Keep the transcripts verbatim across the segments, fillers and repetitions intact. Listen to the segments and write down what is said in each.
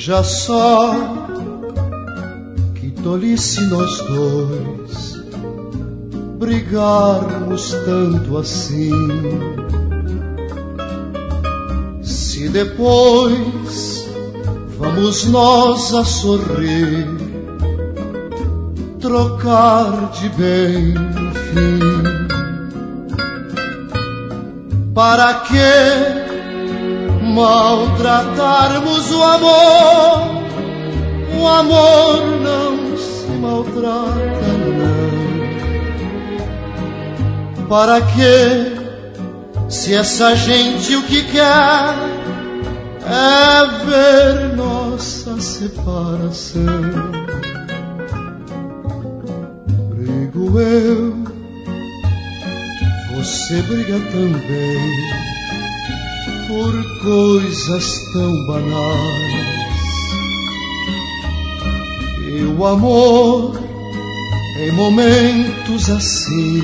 Veja só que tolice nós dois brigarmos tanto assim. Se depois vamos nós a sorrir, trocar de bem no fim, para que maltratarmos o amor? O amor não se maltrata, não. Para que, se essa gente o que quer é ver nossa separação? Brigo eu, você briga também, por coisas tão banais. E o amor, em momentos assim,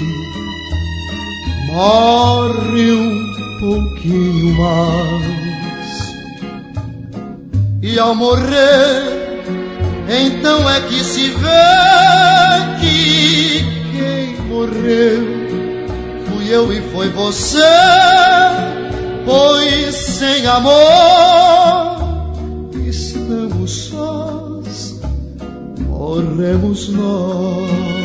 morre um pouquinho mais. E ao morrer, então é que se vê que quem morreu fui eu e foi você. Pois sem amor estamos sós, morremos nós.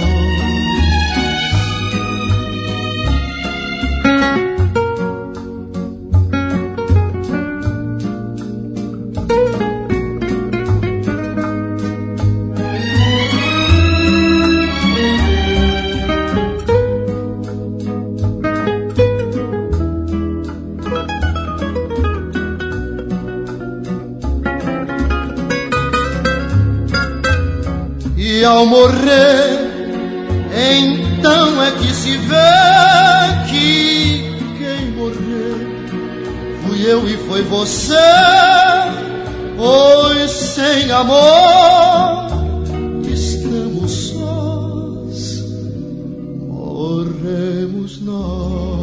E ao morrer, então é que se vê que quem morreu fui eu e foi você. Pois sem amor estamos sós, morremos nós.